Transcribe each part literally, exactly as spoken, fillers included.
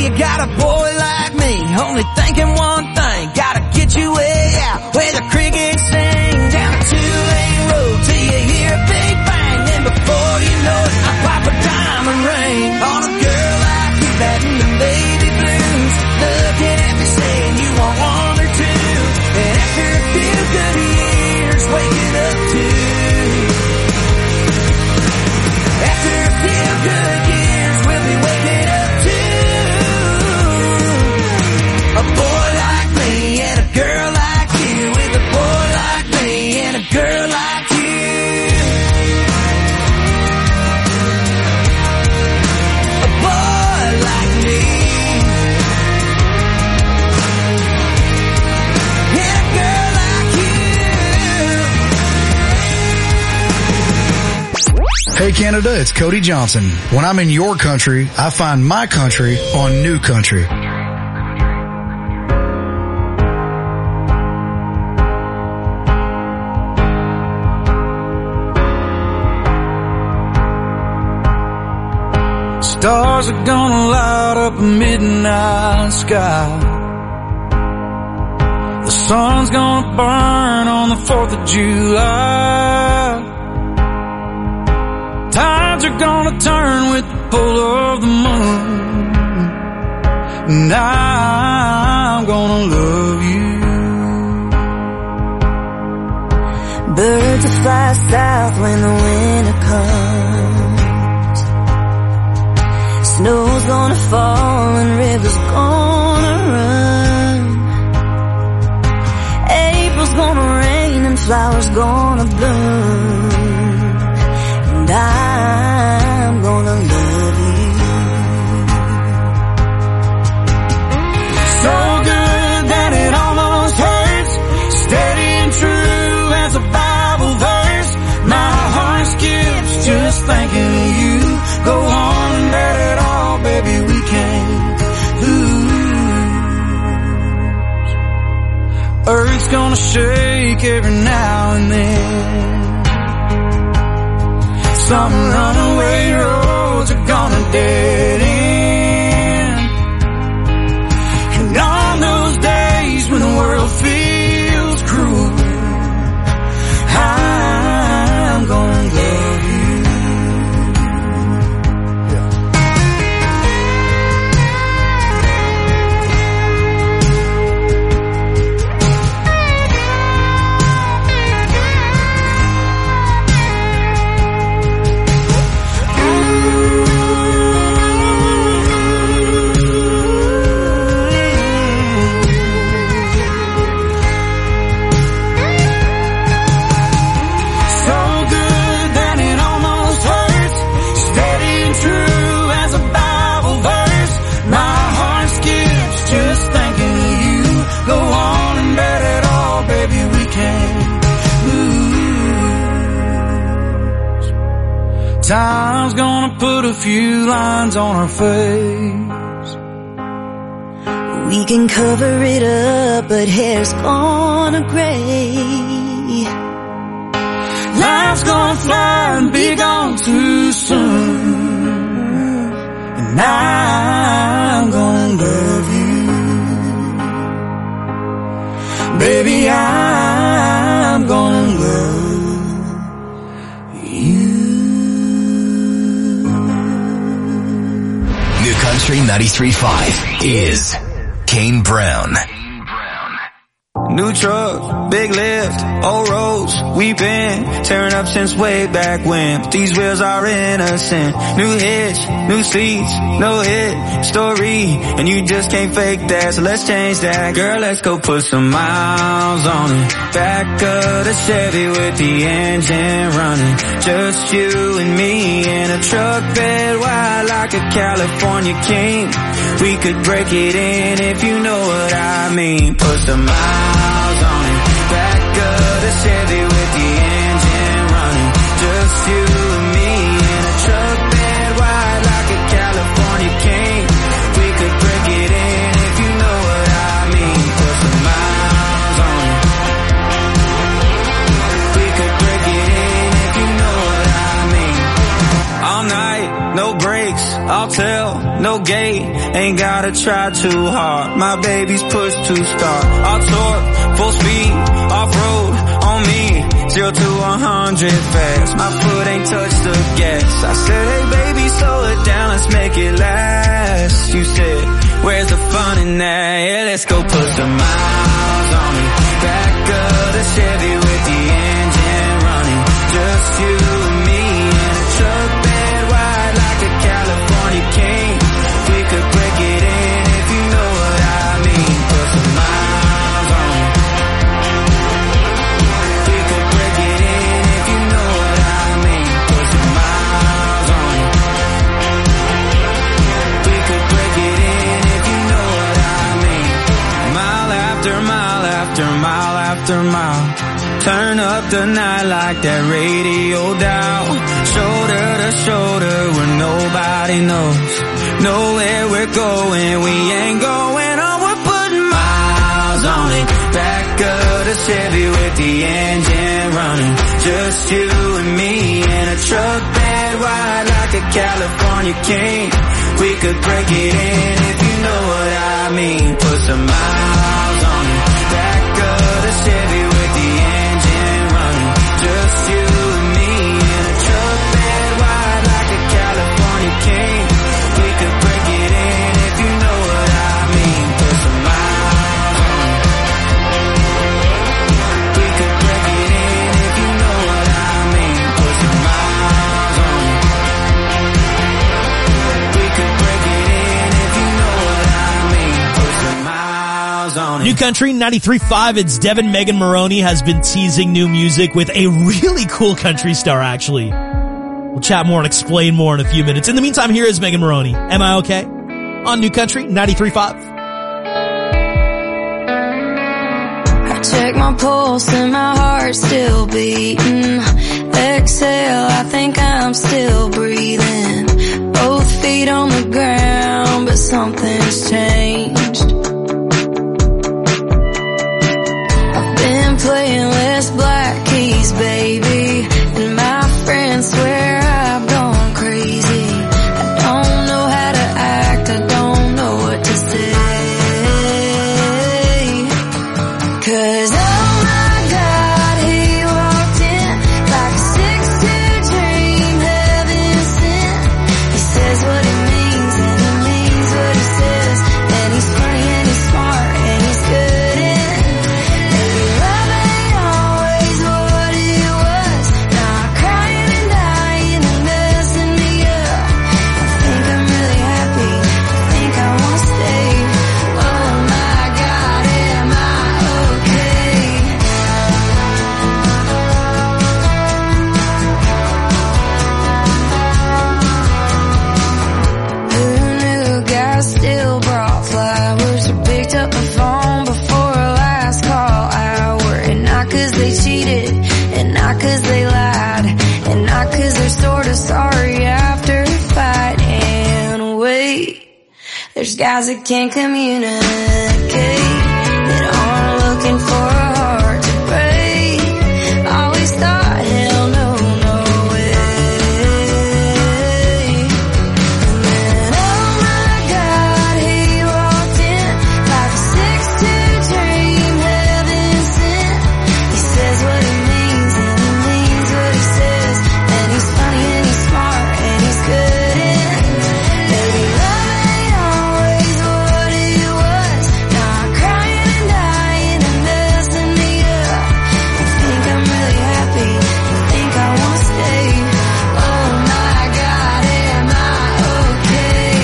you got a boy like me, only thinking one thing, gotta get you way out where the crickets sing. Down a two-lane road till you hear a big bang, and before you know it, I pop a diamond ring on a girl like you, batting the baby blues, looking at me saying you want one or two. And after a few good years, waking up to, after a few good years, we'll be waking up to a boy like me and a girl like you, with a boy like me and a girl like you. A boy like me and a girl like you. Hey Canada, it's Cody Johnson. When I'm in your country, I find my country on New Country. Stars are gonna light up a midnight sky. The sun's gonna burn on the fourth of July. Tides are gonna turn with the pull of the moon, and I'm gonna love you. Birds will fly south when the winter comes. Snow's gonna fall and rivers gonna run. April's gonna rain and flowers gonna bloom, and I'm gonna love you. So good that it almost hurts, steady and true as a Bible verse. My heart skips just thinking of you. Go on and bet it all, baby, we can't lose. Earth's gonna shake every now and then. Some runaway roads are gonna dead end. And on those days when the world feels cruel, I'm gonna love you. Time's gonna put a few lines on our face. We can cover it up, but hair's gonna gray. Life's gonna fly and be gone too soon, and I'm gonna love you. Baby, I'm gonna love Country ninety-three point five is Kane Brown. New truck, big lift, old roads, we've been tearing up since way back when. But these wheels are innocent. New hitch, new seats, no hit story, and you just can't fake that, so let's change that. Girl, let's go put some miles on it. Back of the Chevy with the engine running. Just you and me in a truck bed wide like a California king. We could break it in if you know what I mean. Put some miles on it. Back of the Chevy with the engine running. Just you and me in a truck bed wide like a California king. We could break it in if you know what I mean. Put some miles on it. We could break it in if you know what I mean. All night, no brakes, I'll tell, no gate, ain't gotta try too hard, my baby's push to start, I'll torque, full speed, off-road, on me, zero to a hundred fast, my foot ain't touched the gas, I said, hey baby, slow it down, let's make it last, you said, where's the fun in that, yeah, let's go put some miles on me, back of the Chevy with the engine running, just you and me in a truck bed wide like a California king. We could break it in if you know what I mean. Put some miles on it. We could break it in if you know what I mean. Put some miles on it. We could break it in if you know what I mean. Mile after mile after mile after mile. Turn up the night like that radio dial. Shoulder to shoulder where nobody knows. Know where we're going, we ain't going on. We're putting miles on it. Back of the Chevy with the engine running. Just you and me in a truck bed wide like a California king. We could break it in if you know what I mean. Put some miles on it. Back of the Chevy with the engine running. Just you and me in a truck bed wide like a California king. We could break it in if you know what I mean. Put some miles on it. We could break it in if you know what I mean. Put some miles on it. We could break it in if you know what I mean. Put some miles on it. New Country ninety-three point five, it's Devin. Megan Maroney has been teasing new music with a really cool country star, actually. We'll chat more and explain more in a few minutes. In the meantime, here is Megan Maroney. Am I okay? On New Country ninety-three point five. I check my pulse and my heart's still beating. Exhale, I think I'm still breathing. Both feet on the ground, but something's changed. Playing less black keys, baby, and my friends swear I've gone crazy. I don't know how to act, I don't know what to say. 'Cause oh my God, he walked in like a six two dream, heaven sent. He says what he means and he means what he says, and he's funny and he's smart and he's good in. There's guys that can't communicate, that aren't looking for a heart to break. Always thought, hell no, no way. And then, oh my God, he walked in like a six two dream, heaven sent. He says what he means and he means what he says, and he's funny and he's smart and he's good in. Baby, love ain't always what it was. Now I'm crying and dying and messing me up. I think I'm really happy, I think I won't stay. Oh my God, am I okay?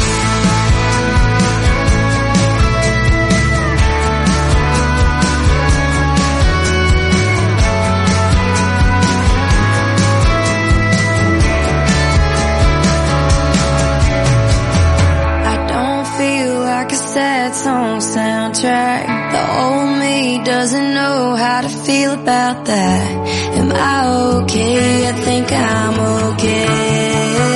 I don't feel like a sad song soundtrack. The old me doesn't know how to feel about that. Am I okay? I think I'm okay.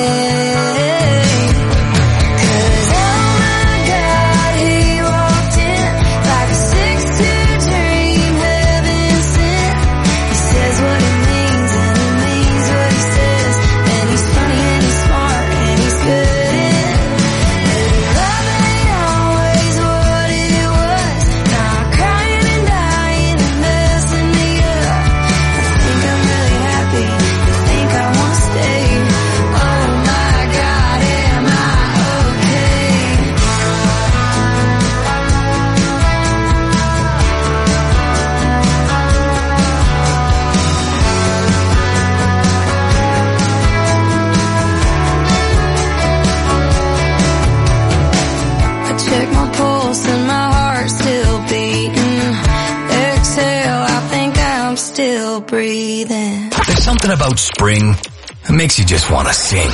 'Cause oh my God, he walked in like a six two dream, heaven sent. He says what he means and he means what he says, and he's funny and he's smart and still breathing. There's something about spring that makes you just want to sing.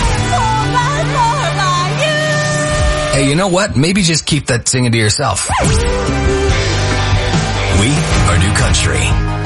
Hey, you know what? Maybe just keep that singing to yourself. We are New Country.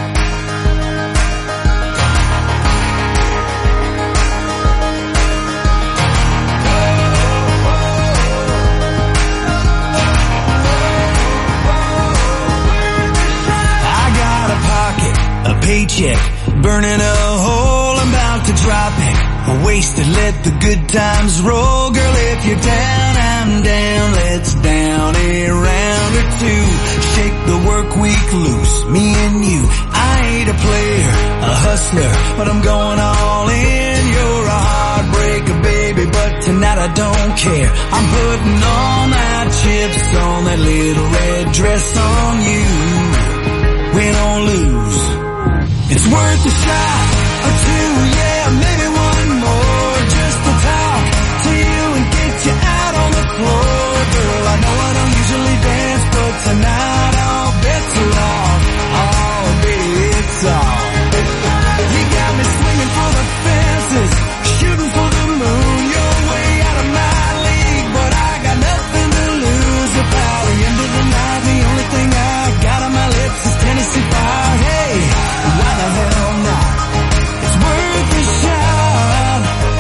Paycheck, burning a hole, I'm about to drop it. I wasted, let the good times roll. Girl, if you're down, I'm down. Let's down a round or two. Shake the work week loose, me and you. I ain't a player, a hustler, but I'm going all in. You're a heartbreaker, baby, but tonight I don't care. I'm putting all my chips on that little red dress on you. Win or lose, it's worth a shot or two, yeah, maybe one more, just to talk to you and get you out on the floor. Girl, I know I don't usually dance, but tonight all bets are off. Oh, baby, it's off. You got me swinging for the fences, shooting for the moon. You're way out of my league, but I got nothing to lose. If by the end of the night, the only thing I got on my lips is Tennessee Fire. Hey, why the hell not? It's worth a shot.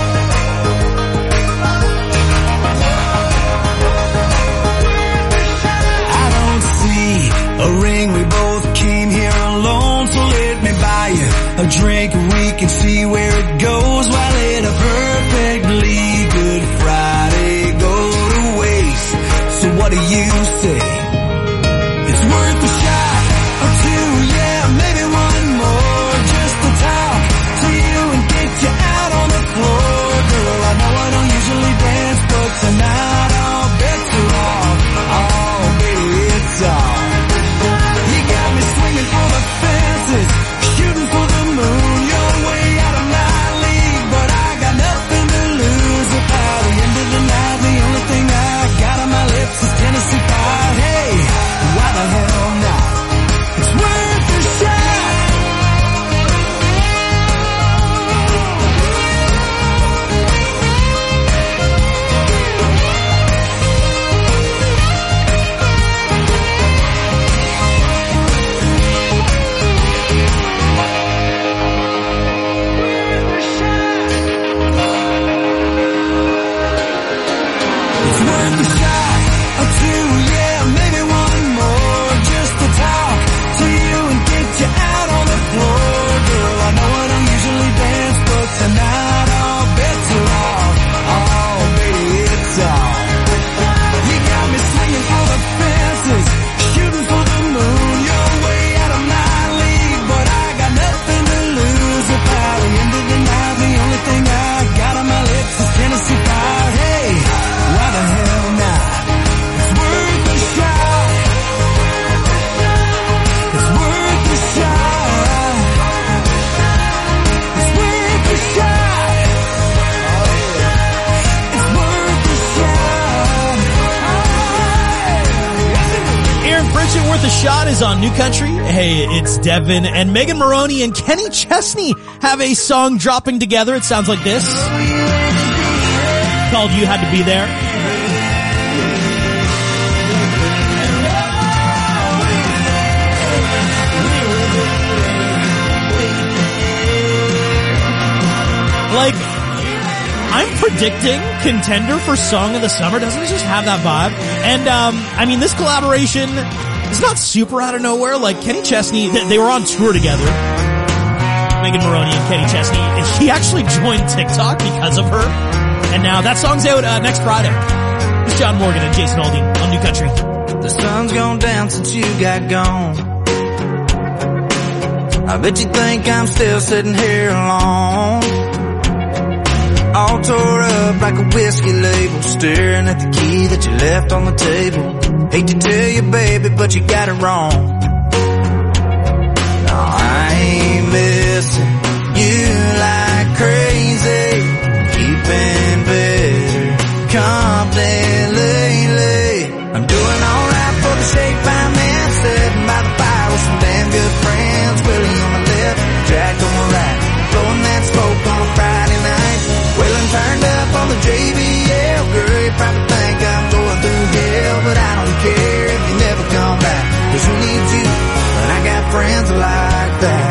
I don't see a ring, we both came here alone, so let me buy you a drink and we can see where it goes. While let a perfectly good Friday go to waste. So what do you say? It's worth a shot or two, yeah, maybe one more, just to talk to you and get you out on the floor. Girl, I know I don't usually dance, but tonight all bets are off. Oh, baby, it's off. You got me swinging for the fences, shooting for the moon. You're way out of my league, but I got nothing to lose. If by the end of the night, the only thing I got on my lips is Tennessee Fire. Hey, why the hell not? It's worth a shot. It's worth a shot or two, yeah, maybe one more, just to talk to you and get you out on the floor. Girl, I know I don't usually dance, but tonight all bets are off. Oh, baby, it's off. You got me swinging for the fences, shooting for the moon. You're way out of my league, but I got nothing to lose. If by the end of the night, the only thing I got on my lips is Tennessee Fire. Hey, why the hell not? It's worth a shot. It's worth a shot. It's worth a shot. It's worth a shot. Aaron Pritchett, Worth a Shot is on New Country. Hey, it's Devin and Megan Maroney and Kenny Chesney have a song dropping together. It sounds like this. Called You Had to Be There. Like, I'm predicting contender for Song of the Summer. Doesn't it just have that vibe? And, um, I mean, this collaboration is not super out of nowhere. Like, Kenny Chesney, they, they were on tour together. Megan Maroney and Kenny Chesney. And he actually joined TikTok because of her. And now that song's out uh, next Friday. It's John Morgan and Jason Aldean on New Country. The sun's gone down since you got gone. I bet you think I'm still sitting here alone, all tore up like a whiskey label, staring at the key that you left on the table. Hate to tell you, baby, but you got it wrong. No, I ain't missing you like crazy, keeping better company lately. I'm doing alright for the shape I'm in, sitting by the fire with some damn good friends. Willie on my left, the J B L. Girl, you probably think I'm going through hell, but I don't care if you never come back. Cause who needs you when I got friends like that?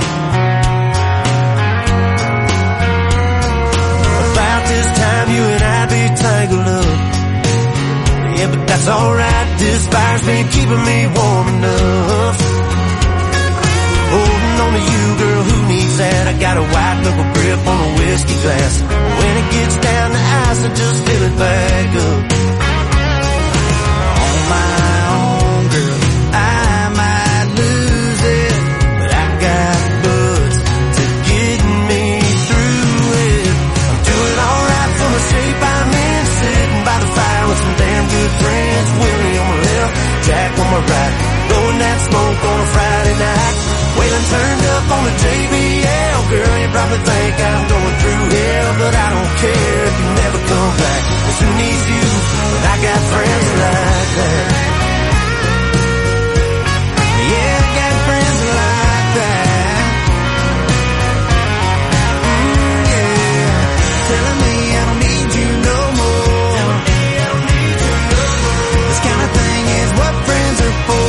About this time you and I be tangled up. Yeah, but that's alright. This fire's been keeping me warm enough. Holding on to you, girl, who needs that? I got a white knuckle grip on a whiskey glass. When it gets down to ice, I just fill it back up. On my own, girl, I might lose it, but I got buds to get me through it. I'm doing alright for the shape I'm in, sitting by the fire with some damn good friends. Willie on my left, Jack on my right, blowing that smoke on a Friday night. Waylon turned up on the J B L. Girl, you probably think I'm going through hell, but I don't care if you never come back. Cause who needs you when I got friends like that? Yeah, I got friends like that. Mm, yeah, telling me I don't need you no more. Telling me I don't need you no more. This kind of thing is what friends are for.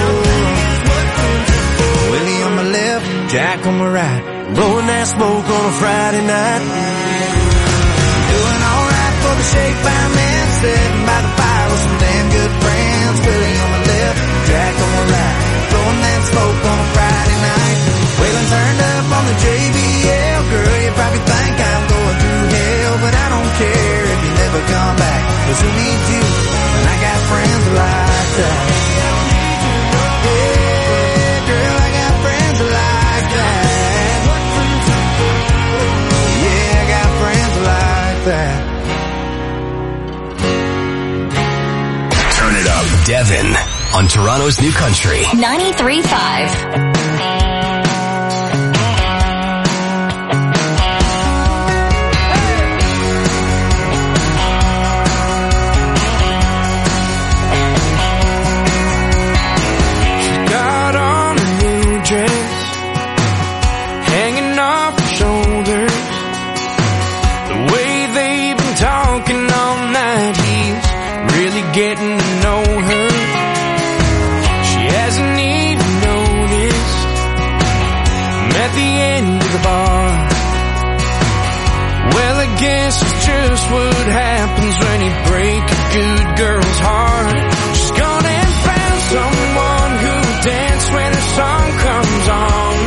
Jack on my right, blowing that smoke on a Friday night. Doing alright for the shape I'm in, sitting by the fire with some damn good friends. Willie on my left, Jack on my right, blowing that smoke on a Friday night. Waylon turned up on the J B L. Girl, you probably think I'm going through hell, but I don't care if you never come back. Cause who needs you when I got friends like that? Yeah, girl, I got friends like that. Turn it up, Devin, on Toronto's New Country. ninety-three point five. Getting to know her, she hasn't even noticed. I'm at the end of the bar. Well, I guess it's just what happens when you break a good girl's heart. She's gone and found someone who'll dance when her song comes on.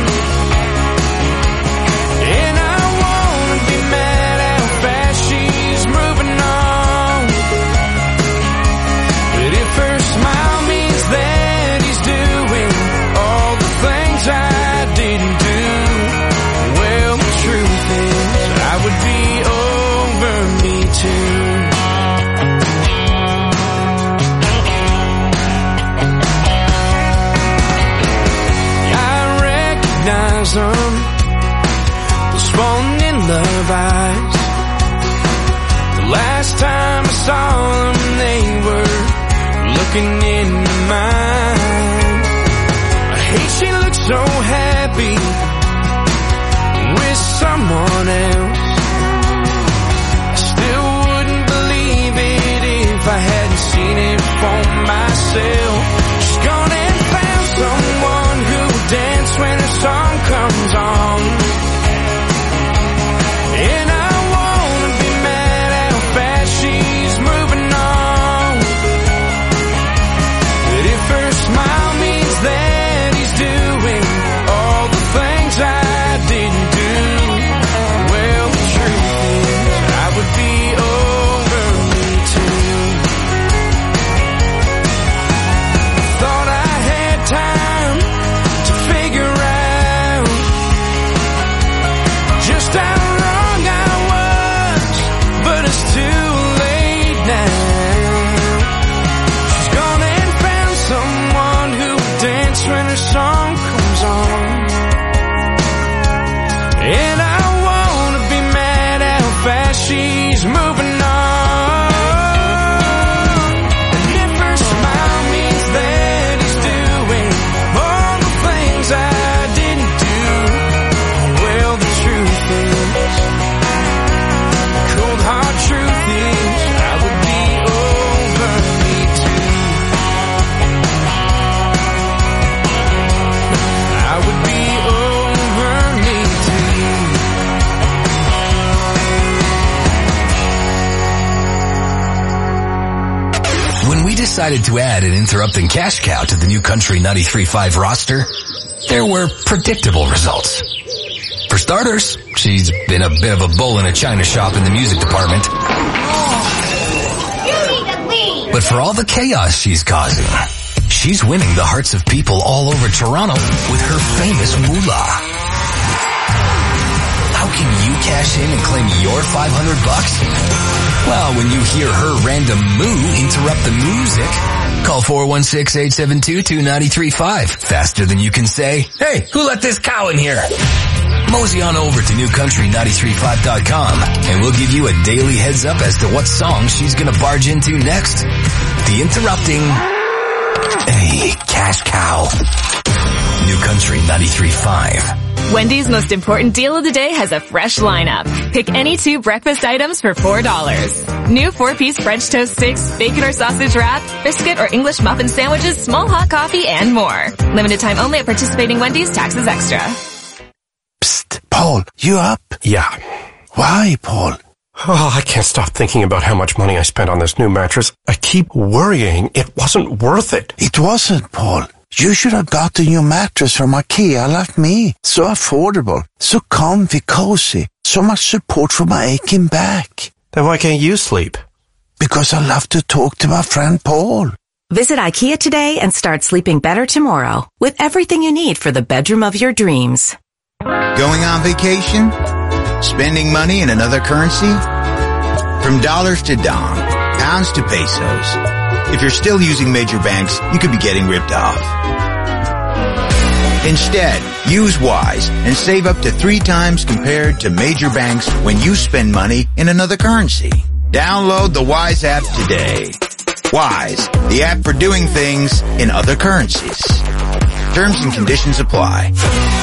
And I wanna be mad how fast she's moving on. If her smile means that he's doing all the things I didn't do, well, the truth is I would be over me too. I recognize them, those falling in love eyes. The last time I saw them, they were looking into mine. I hate she looks so happy with someone else. I still wouldn't believe it if I hadn't seen it for myself. She's gone and found someone who'll dance when her song comes on. And I wanna be mad how fast she's moving on. If her smile means that he's doing all the things I didn't do, well, the truth is I would be over me too. Thought I had time to figure out When we decided to add an interrupting cash cow to the new Country ninety-three point five roster, there were predictable results. For starters, she's been a bit of a bull in a china shop in the music department. But for all the chaos she's causing, she's winning the hearts of people all over Toronto with her famous moolah. How can you cash in and claim your five hundred bucks? Well, when you hear her random moo interrupt the music, call four one six, eight seven two, two nine three five. Faster than you can say, hey, who let this cow in here? Mosey on over to new country nine three five dot com and we'll give you a daily heads up as to what song she's gonna barge into next. The interrupting a cash cow. New Country ninety-three point five. Wendy's most important deal of the day has a fresh lineup. Pick any two breakfast items for four dollars. New four-piece French toast sticks, bacon or sausage wrap, biscuit or English muffin sandwiches, small hot coffee, and more. Limited time only at participating Wendy's. Taxes extra. Psst, Paul, you up? Yeah. Why, Paul? Oh, I can't stop thinking about how much money I spent on this new mattress. I keep worrying it wasn't worth it. It wasn't, Paul. You should have gotten your mattress from IKEA like me. So affordable, so comfy, cozy, so much support for my aching back. Then why can't you sleep? Because I love to talk to my friend Paul. Visit IKEA today and start sleeping better tomorrow with everything you need for the bedroom of your dreams. Going on vacation? Spending money in another currency? From dollars to dong, pounds to pesos. If you're still using major banks, you could be getting ripped off. Instead, use Wise and save up to three times compared to major banks when you spend money in another currency. Download the Wise app today. Wise, the app for doing things in other currencies. Terms and conditions apply.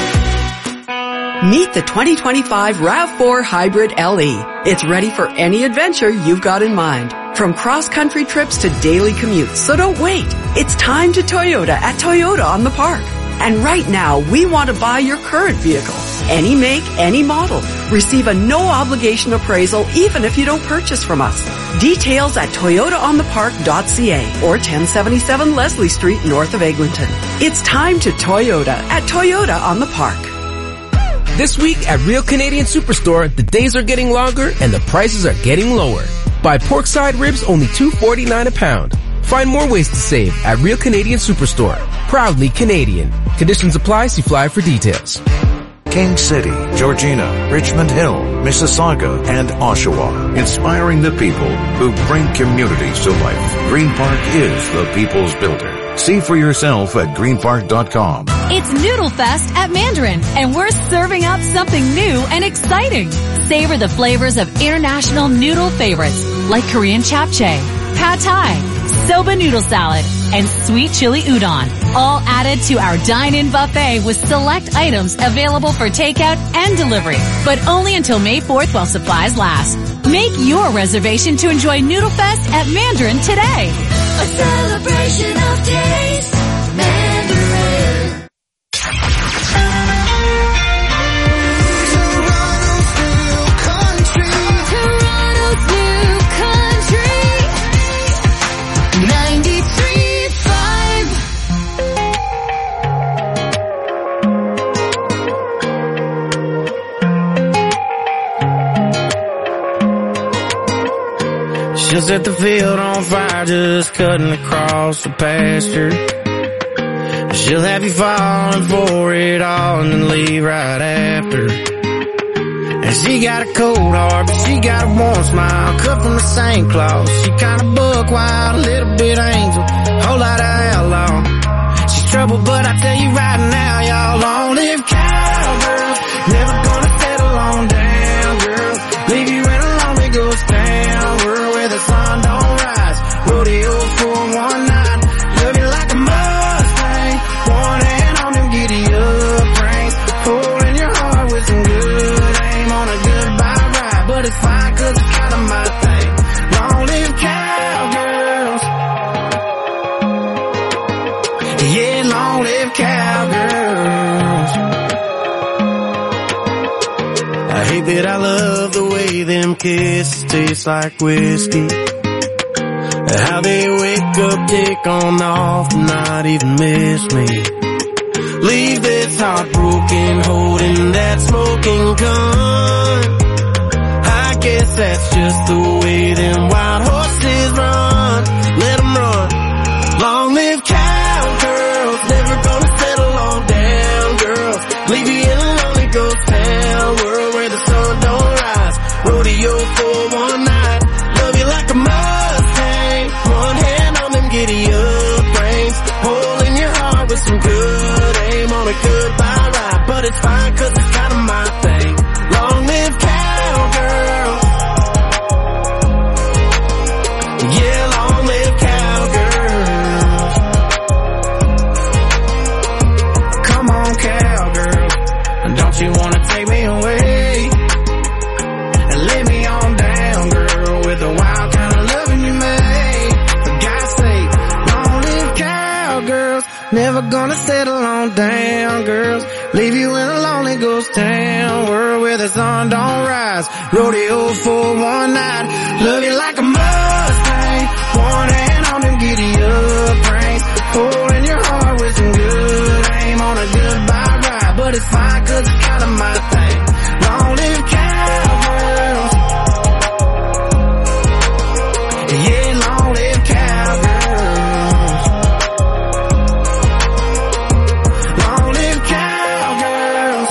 Meet the twenty twenty-five RAV four Hybrid L E. It's ready for any adventure you've got in mind. From cross-country trips to daily commutes, so don't wait. It's time to Toyota at Toyota on the Park. And right now, we want to buy your current vehicle. Any make, any model. Receive a no-obligation appraisal even if you don't purchase from us. Details at toyota on the park dot c a or ten seventy-seven Leslie Street north of Eglinton. It's time to Toyota at Toyota on the Park. This week at Real Canadian Superstore, the days are getting longer and the prices are getting lower. Buy porkside ribs only two forty-nine a pound. Find more ways to save at Real Canadian Superstore. Proudly Canadian. Conditions apply. See flyer for details. King City, Georgina, Richmond Hill, Mississauga, and Oshawa. Inspiring the people who bring communities to life. Green Park is the people's builder. See for yourself at green park dot com. It's Noodle Fest at Mandarin, and we're serving up something new and exciting. Savor the flavors of international noodle favorites like Korean japchae, pad thai, soba noodle salad, and sweet chili udon, all added to our dine-in buffet with select items available for takeout and delivery, but only until May fourth while supplies last. Make your reservation to enjoy Noodle Fest at Mandarin today. A celebration of taste, Mandarin. Toronto's new country, ninety-three point five. She'll set the field on fire just cutting across the pasture. She'll have you falling for it all and then leave right after. And she got a cold heart, but she got a warm smile, cut from the same cloth. She kinda buck wild, a little bit angel, whole lot of outlaw. She's trouble, but I tell you right now, y'all long live cowgirls. Never gonna settle on down, girls. Leave you in a lonely ghost town, girl, where the sun don't rise. Rodeo for one night, looking like a Mustang, one hand on them giddy up reins, pulling your heart with some good aim on a goodbye ride. But it's fine, cause it's kinda my thing. Long live cowgirls. Yeah, long live cowgirls. I hate that I love the way them kisses taste like whiskey. How they wake up, take on off, not even miss me. Leave this heartbroken, holding that smoking gun. I guess that's just the way them wild horses run. Let them run. Long live cowgirls, never gonna settle on down, girls. Leave you in a lonely ghost town, world where the sun don't rise. Rodeo for one night, love you like a Mustang. One hand on them giddy up reins, hole in your heart with some good aim on a goodbye ride. But it's fine cause it's kinda my thing. Long live cowgirls. Yeah, long live cowgirls. Come on, cowgirls. Don't you wanna take me away and lay me on down, girl, with the wild kind of loving you made. For God's sake, long live cowgirls. Never gonna settle on down, girls. Leave you in a lonely ghost town, world where the sun don't rise. Rodeo for one night, love you like a Mustang. One hand on them giddy up reins, holding your heart with some good aim on a goodbye ride. But it's fine cause it's kinda my thing. Long live cowgirls. Yeah, long live cowgirls. Long live cowgirls.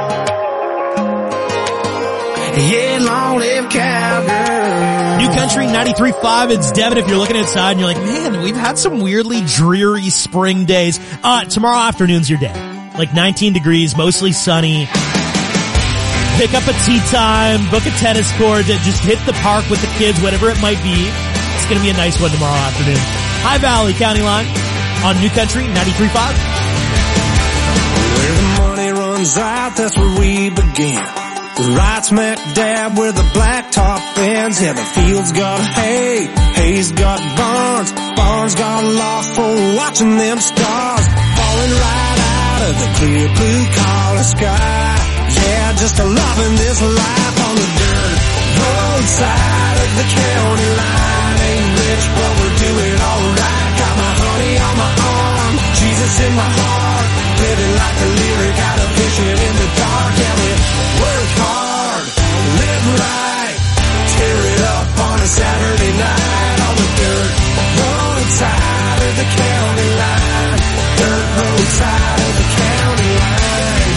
Yeah, long live cowgirls. New Country ninety-three point five, it's Devin. If you're looking outside and you're like, man, we've had some weirdly dreary spring days. Uh, tomorrow afternoon's your day. Like nineteen degrees, mostly sunny. Pick up a tea time, book a tennis court, just hit the park with the kids, whatever it might be. It's gonna be a nice one tomorrow afternoon. High Valley County Line on New Country ninety-three point five. Where the money runs out, that's where we begin. Right smack dab where the blacktop ends. Yeah, the fields got hay, hay's got barns, barns got lost for watching them stars falling right out of the clear blue collar sky. Yeah, just a loving this life on the dirt roadside of the county line. Ain't rich, but we're doing alright. Got my honey on my arm, Jesus in my heart, living like a lyric out of fishing in the dark. Yeah, we work hard, live right, tear it up on a Saturday night on the dirt roadside of the county line. Dirt roadside of the county line.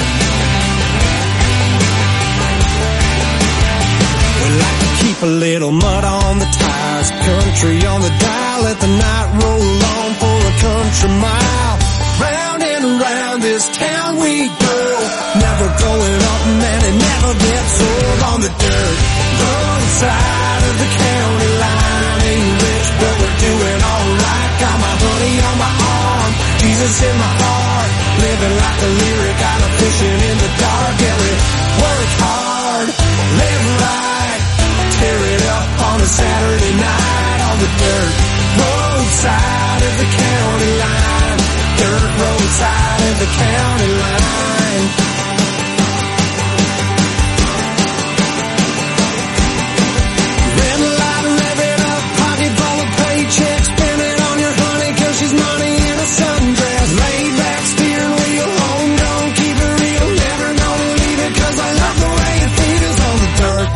We like to keep a little mud on the tires, country on the dial, let the night roll on for a country mile. Round and around this town we go, never going up, man, it never gets old on the dirt roadside of the county line. Ain't rich, but we're doing alright. Got my honey on my arm, Jesus in my heart, living like a lyric out of fishing in the dark. Yeah, we work hard, live right, tear it up on a Saturday night on the dirt roadside of the county line. Dirt roadside of the county line. Red light, rev it up, pocket full of paychecks, spin it on your honey cause she's money in a sundress. Laid back, steering wheel, home gone, keep it real, never gonna leave it cause I love the way it feels on the dirt.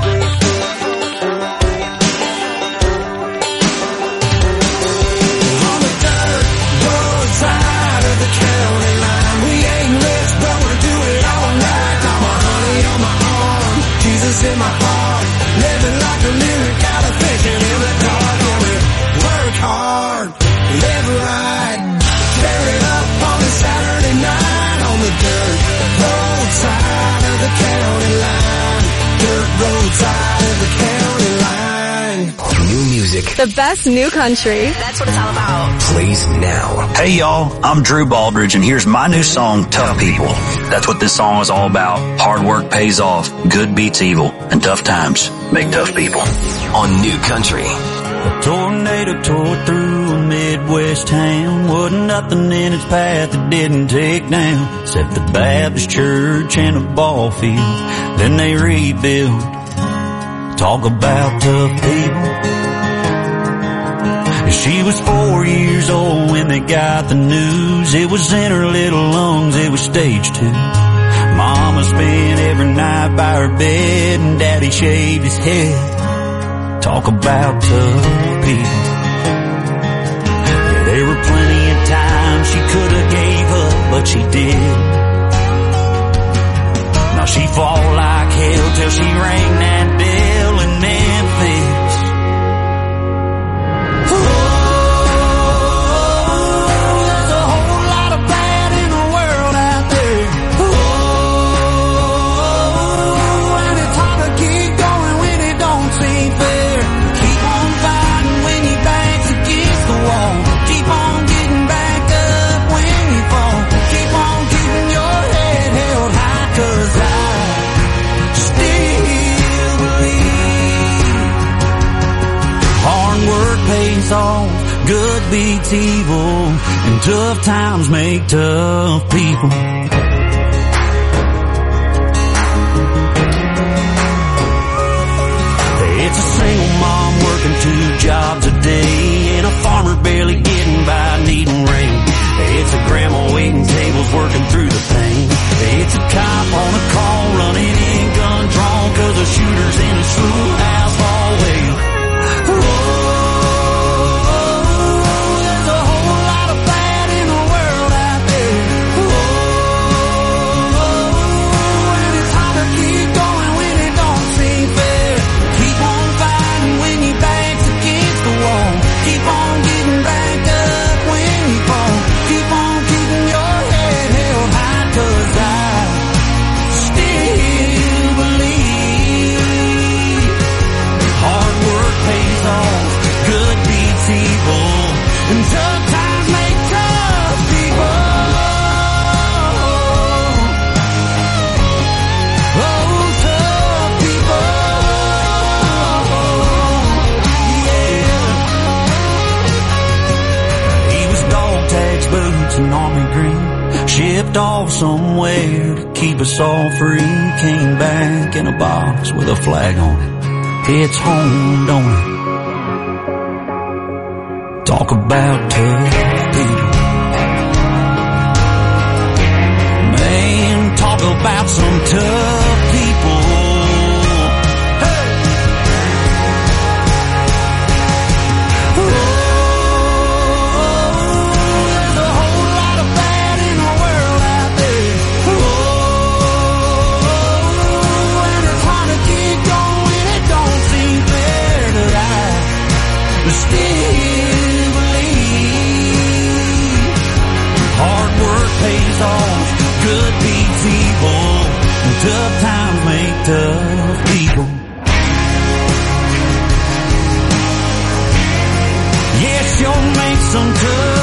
On the dirt roadside of the county line. We ain't rich, but we're doing alright. Got my honey on my arm, Jesus in my heart, living like a lyric out of fishing in the dark. Yeah, we work hard, live right, tear it up on a Saturday night on the dirt roadside of the county line. Dirt roadside of the county line. New music The best new country. That's what it's all about. plays now. Hey y'all, I'm Drew Baldridge and here's my new song, Tough People. That's what this song is all about. Hard work pays off, good beats evil, and tough times make tough people. On New Country. A tornado tore through a Midwest town. Wasn't nothing in its path it didn't take down, except the Baptist church and a ball field. Then they rebuilt. Talk about tough people. It She was four years old when they got the news. It was in her little lungs, it was stage two. Mama spent every night by her bed, and Daddy shaved his head. Talk about tough people. Yeah, there were plenty of times she could have gave up, but she did. Now she fought like hell till she rang that bell in Memphis. Off, good beats evil, and tough times make tough people. It's a single mom working two jobs a day, and a farmer barely getting by needing rain. It's a grandma waiting tables working through the pain. It's a cop on a call running in gun drawn, cause a shooter's in the schoolhouse hallway. And army green, shipped off somewhere to keep us all free. Came back in a box with a flag on it. It's home, don't it? Talk about tough people. Man, talk about some tough people. Good beats evil, and tough times make tough people. Yes, you'll make some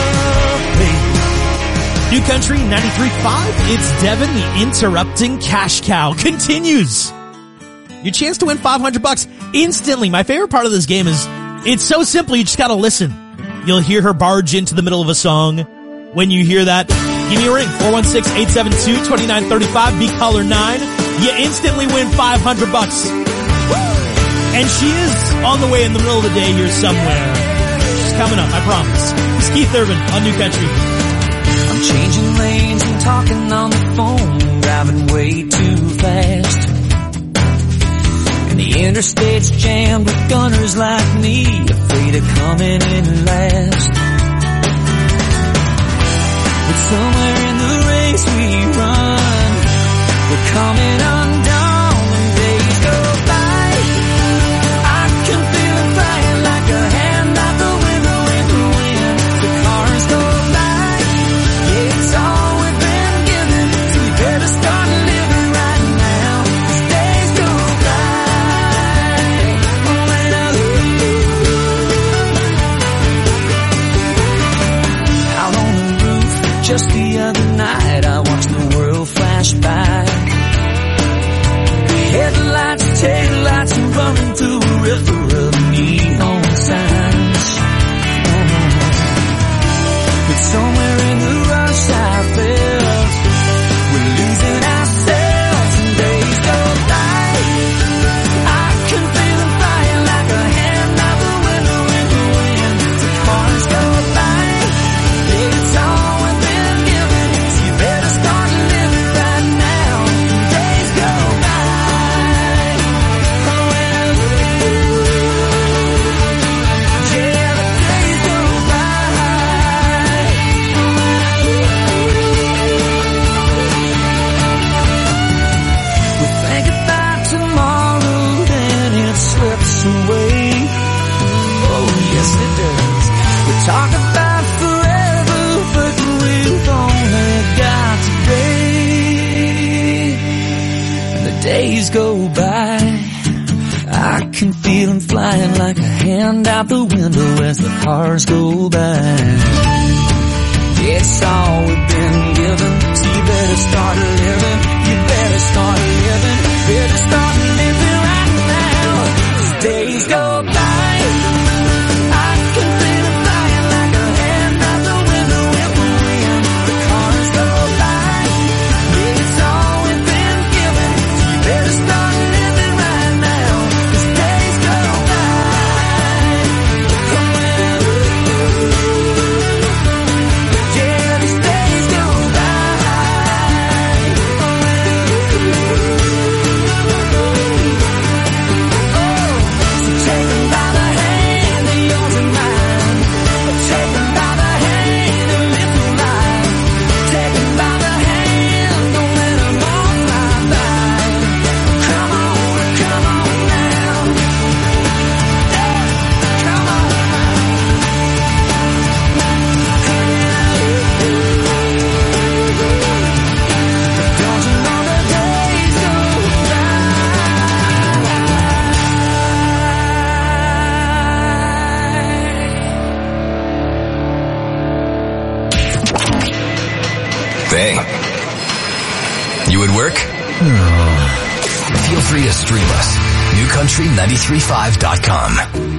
tough people. New Country ninety-three point five, it's Devin, the interrupting cash cow, continues. Your chance to win five hundred bucks instantly. My favorite part of this game is it's so simple, you just gotta listen. You'll hear her barge into the middle of a song. When you hear that, give me a ring, four one six, eight seven two, two nine three five, be caller nine. You instantly win five hundred bucks. And she is on the way in the middle of the day here somewhere. She's coming up, I promise. It's Keith Urban on New Country. I'm changing lanes and talking on the phone, driving way too fast. And the interstate's jammed with gunners like me, afraid of coming in last. But somewhere in the race we run, we're coming undone when days go by. I can feel it flying like a hand out the window in the wind. The cars go by, yeah, it's all we've been given, so we better start living right now, as days go by. When I out on the roof, just the other night I watched the world flash by. yes it does. We talk about forever, but we've only got today. And the days go by, I can feel them flying like a hand out the window as the cars go by. It's all we've been given, so you better start living. You better start living. Better start living right now. As days go by, I can feel them flying like a hand out the window in the wind. The cars go by. It's all we've been given, so you better start living right now. As days go by. Hey, you at work? Feel free to stream us. new country nine three five dot com.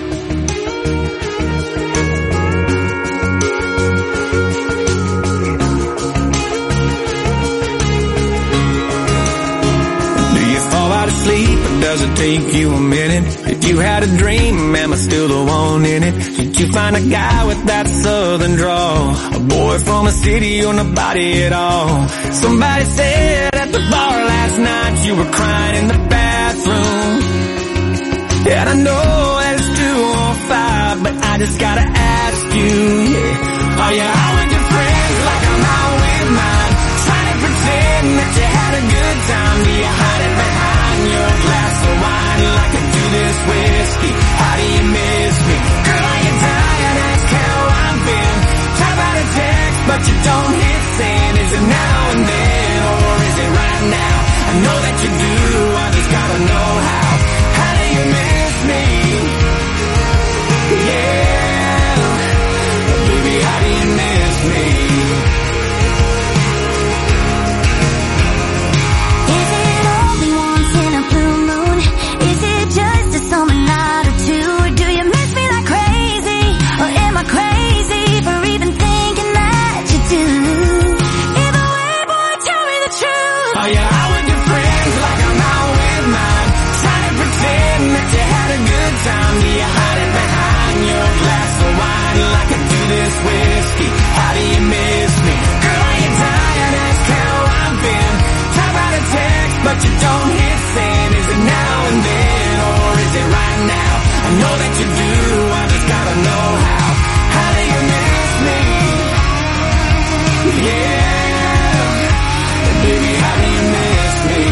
Sleep, or does it take you a minute? If you had a dream, am I still the one in it? Did you find a guy with that southern drawl? A boy from a city or nobody at all? Somebody said at the bar last night you were crying in the bathroom. And I know that it's two on five, but I just gotta ask you, yeah. Are you out with your friends like I'm out with mine? Trying to pretend that you had a good time. Do you hide it behind your glass of wine like I do this whiskey? How do you miss me? Girl, are you tired? Ask how I've been. Try by the text, but you don't hit send. Is it now and then, or is it right now? I know that you do, I just gotta know how. How do you miss me? Yeah, baby, how do you miss me? Whiskey, how do you miss me? Girl, are you tired? Ask how I've been. Try write a text, but you don't hit send. Is it now and then, or is it right now? I know that you do, I just gotta know how. How do you miss me? Yeah, baby, how do you miss me?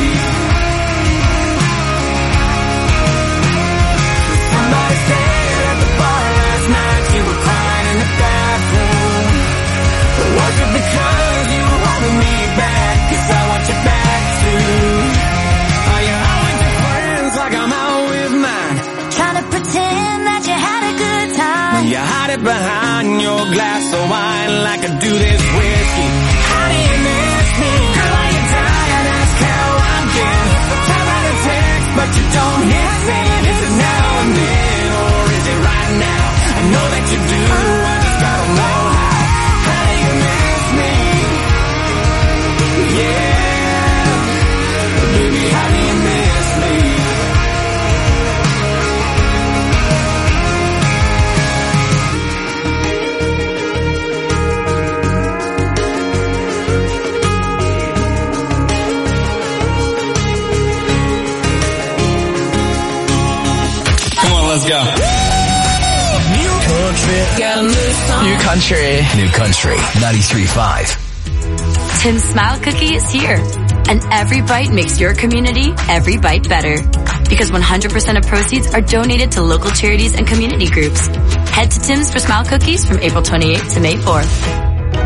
Somebody said at the bar last night you were crying in the bathroom. Was it because you were holding me back? 'Cause I want you back too. Are you out with your friends like I'm out with mine? Trying to pretend that you had a good time. You hide it behind your glass of wine like I do this whiskey. How do you miss me? Girl, are you tired? Ask how I've been. Try write a text, but you don't hit send. Is it now and then, or is it right now? I know that you do, I just gotta know how. How do you miss me? Yeah, baby, how do you miss me? Come on, let's go. New country, got a new song. New country. New country ninety-three point five. Tim's Smile Cookie is here. And every bite makes your community every bite better. Because one hundred percent of proceeds are donated to local charities and community groups. Head to Tim's for Smile Cookies from April twenty-eighth to May fourth.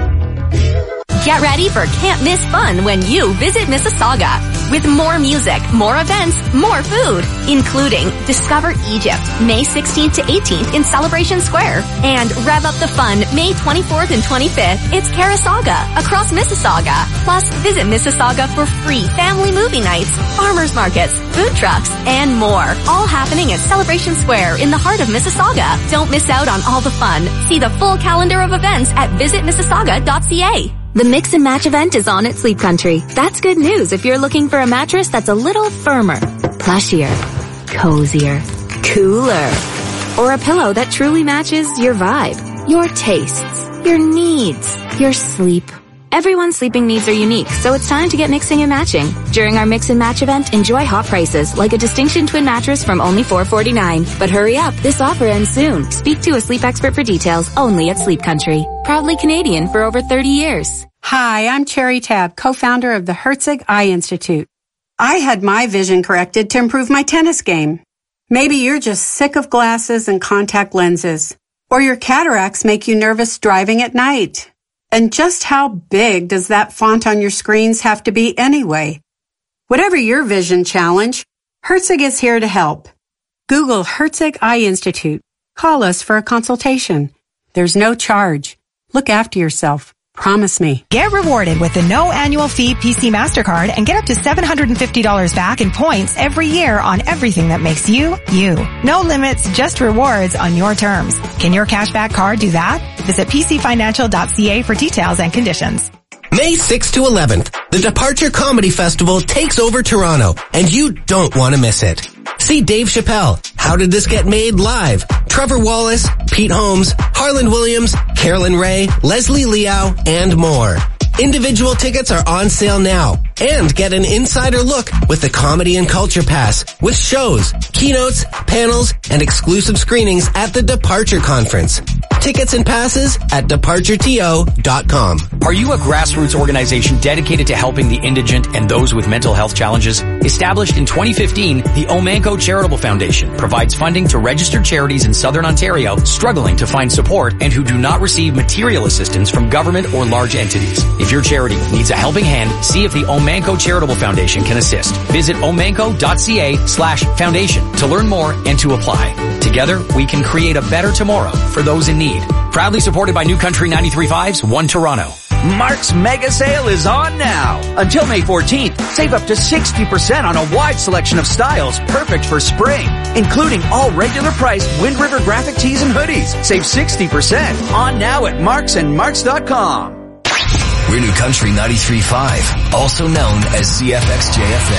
Get ready for can't miss fun when you visit Mississauga. With more music, more events, more food, including Discover Egypt, May sixteenth to eighteenth in Celebration Square. And Rev Up the Fun, May twenty-fourth and twenty-fifth. It's Carasaga across Mississauga. Plus, visit Mississauga for free family movie nights, farmers markets, food trucks, and more. All happening at Celebration Square in the heart of Mississauga. Don't miss out on all the fun. See the full calendar of events at visit mississauga dot c a. The Mix and Match event is on at Sleep Country. That's good news if you're looking for a mattress that's a little firmer, plushier, cozier, cooler, or a pillow that truly matches your vibe, your tastes, your needs, your sleep. Everyone's sleeping needs are unique, so it's time to get mixing and matching. During our Mix and Match event, enjoy hot prices, like a Distinction Twin mattress from only four forty-nine. But hurry up, this offer ends soon. Speak to a sleep expert for details, only at Sleep Country. Proudly Canadian for over thirty years. Hi, I'm Cherry Tab, co-founder of the Herzig Eye Institute. I had my vision corrected to improve my tennis game. Maybe you're just sick of glasses and contact lenses, or your cataracts make you nervous driving at night. And just how big does that font on your screens have to be anyway? Whatever your vision challenge, Herzig is here to help. Google Herzig Eye Institute. Call us for a consultation. There's no charge. Look after yourself. Promise me. Get rewarded with the no annual fee P C MasterCard and get up to seven hundred fifty dollars back in points every year on everything that makes you, you. No limits, just rewards on your terms. Can your cashback card do that? Visit p c financial dot c a for details and conditions. May sixth to eleventh, the Departure Comedy Festival takes over Toronto, and you don't want to miss it. See Dave Chappelle, How Did This Get Made live, Trevor Wallace, Pete Holmes, Harland Williams, Carolyn Ray, Leslie Liao, and more. Individual tickets are on sale now, and get an insider look with the Comedy and Culture Pass, with shows, keynotes, panels, and exclusive screenings at the Departure Conference. Tickets and passes at departure to dot com. Are you a grassroots organization dedicated to helping the indigent and those with mental health challenges? Established in twenty fifteen, the Omanco Charitable Foundation provides funding to registered charities in Southern Ontario struggling to find support and who do not receive material assistance from government or large entities. If your charity needs a helping hand, see if the Omanco Charitable Foundation can assist. Visit omanco dot c a slash foundation to learn more and to apply. Together, we can create a better tomorrow for those in need. Proudly supported by New Country ninety-three point five's One Toronto. Mark's Mega Sale is on now. Until May fourteenth, save up to sixty percent on a wide selection of styles perfect for spring, including all regular priced Wind River graphic tees and hoodies. Save sixty percent on now at marks and marks dot com. We're New Country ninety-three point five, also known as C F X J F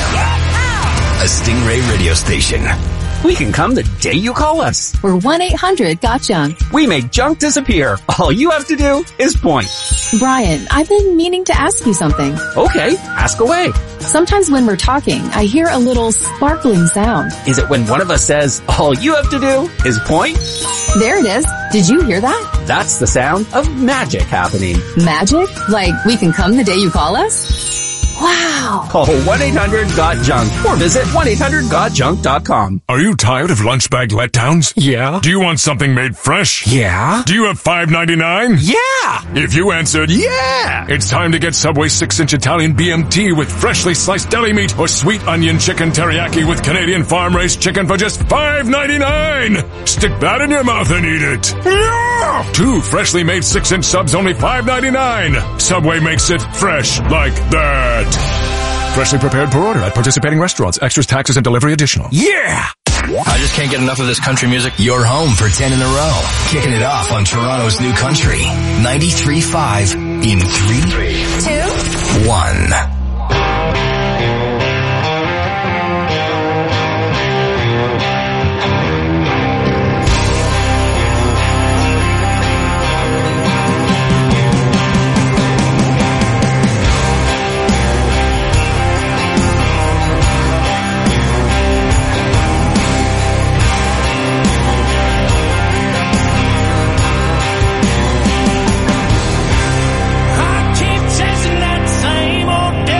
M, a Stingray radio station. We can come the day you call us. We're one eight hundred got junk. We make junk disappear. All you have to do is point. Brian, I've been meaning to ask you something. Okay, ask away. Sometimes when we're talking, I hear a little sparkling sound. Is it when one of us says, all you have to do is point? There it is. Did you hear that? That's the sound of magic happening. Magic? Like we can come the day you call us? Wow. Call one eight hundred got junk or visit one eight hundred got junk dot com. Are you tired of lunch bag letdowns? Yeah. Do you want something made fresh? Yeah. Do you have five ninety-nine? Yeah. If you answered yeah, it's time to get Subway six inch Italian B M T with freshly sliced deli meat or sweet onion chicken teriyaki with Canadian farm-raised chicken for just five ninety-nine. Stick that in your mouth and eat it. Yeah. Two freshly made six inch subs, only five ninety-nine. Subway makes it fresh like that. Freshly prepared per order at participating restaurants. Extras, taxes, and delivery additional. Yeah! I just can't get enough of this country music. You're home for ten in a row. Kicking it off on Toronto's New Country. ninety-three point five in three, two, one. Chasing that same old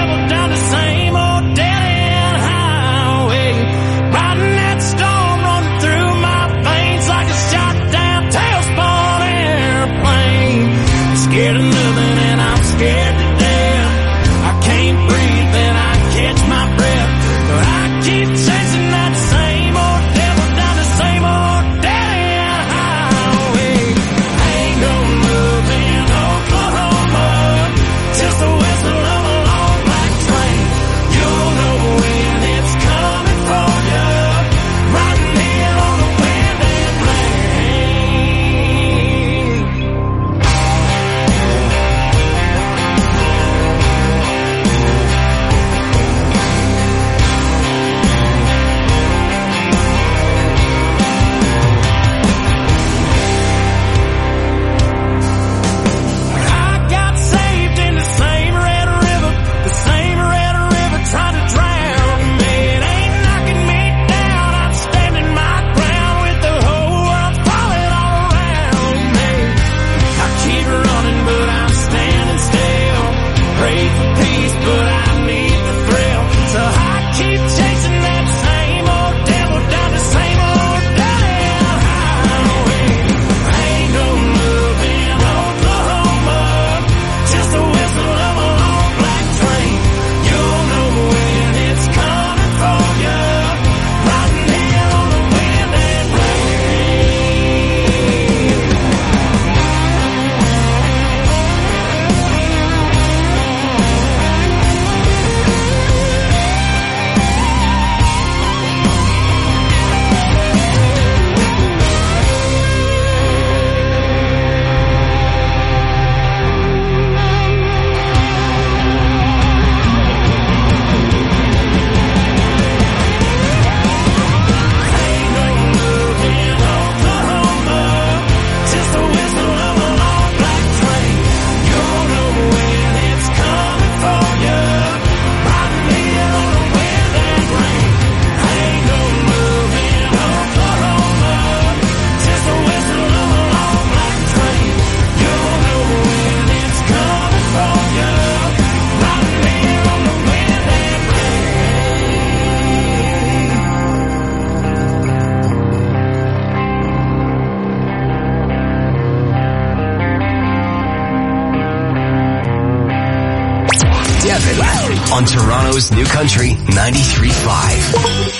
on Toronto's New Country ninety-three point five.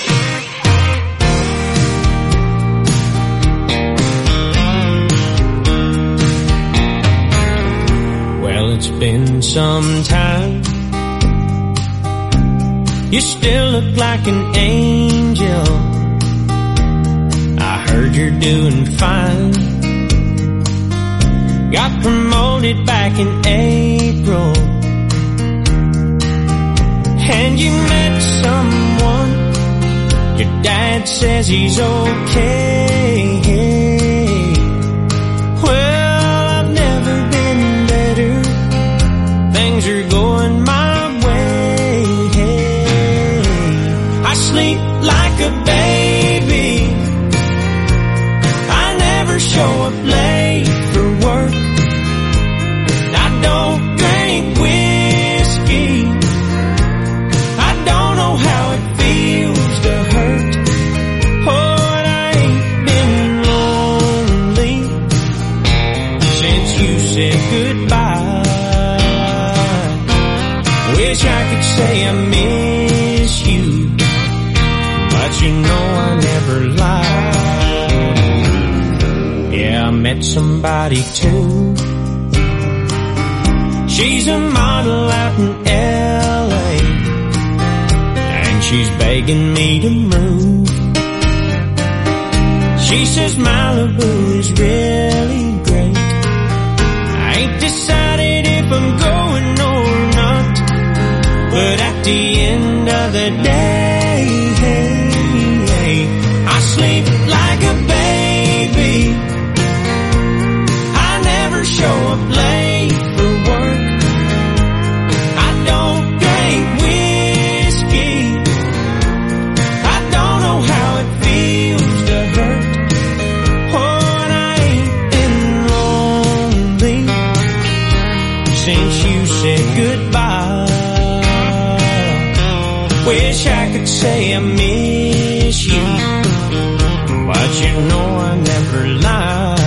Well, it's been some time. You still look like an angel. I heard you're doing fine. Got promoted back in April. And you met someone. Your dad says he's okay. Well, I've never been better. Things are going my way. I sleep like a baby. I never show up late for work. I don't drink whiskey. I don't know how it feels to hurt. Oh, and I ain't been lonely since you said goodbye. Wish I could say I miss you, but you know I never lied. Yeah, I met somebody too. She's a model out in L A, and she's begging me to move. She says Malibu is really great. I ain't decided if I'm going or not, but at the end of the day, I sleep like a baby. I never show up late for work. I don't drink whiskey. I don't know how it feels to hurt. Oh, and I ain't been lonely since you said goodbye. Wish I could say I miss you, but you know I never lied.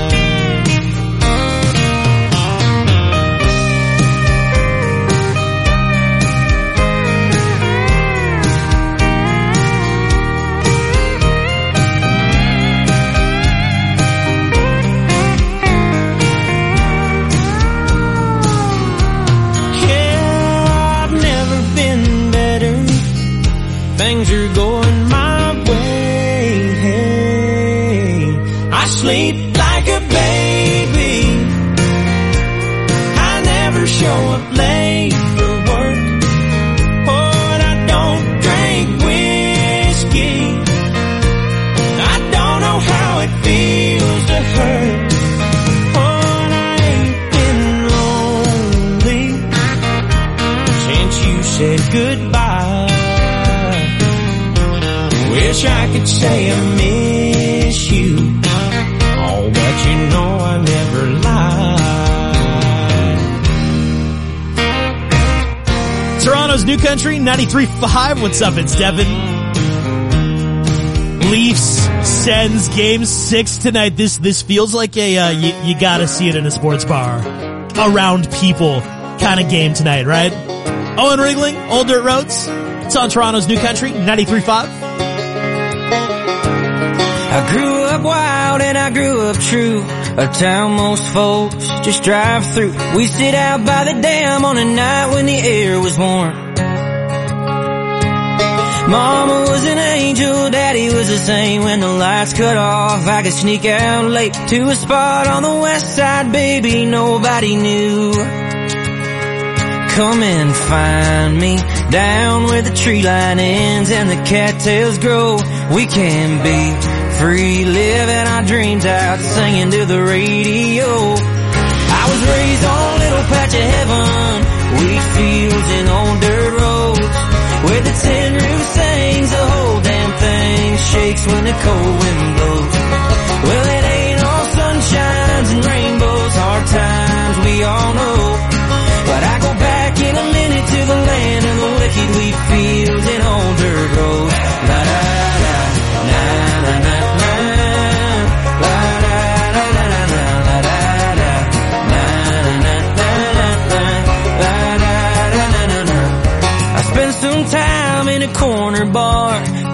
Things are going my way. I sleep like a baby. I never show up late for work. Oh, and I don't drink whiskey. I don't know how it feels to hurt. Oh, and I ain't been lonely since you said goodbye. Wish I could say I miss you. Oh, but you know I never lied. Toronto's New Country ninety-three point five. What's up? It's Devin. Leafs Sens game six tonight. This this feels like a uh, you, you gotta see it in a sports bar around people kind of game tonight, right? Owen Ringling, Old Dirt Roads. It's on Toronto's New Country ninety-three point five. I grew up wild and I grew up true, a town most folks just drive through. We sit out by the dam on a night when the air was warm. Mama was an angel, Daddy was the same. When the lights cut off, I could sneak out late to a spot on the west side, baby, nobody knew. Come and find me down where the tree line ends and the cattails grow. We can be free, living our dreams out, singing to the radio. I was raised on a little patch of heaven, wheat fields and old dirt roads, where the tin roof sings, the whole damn thing shakes when the cold wind blows. Well, it ain't all sunshines and rainbows, hard times we all know, but I go back in a minute to the land of the wicked wheat fields and old dirt roads. La da da, na na na na, la da da da da da, la da da, na na na na na, la da da da da da.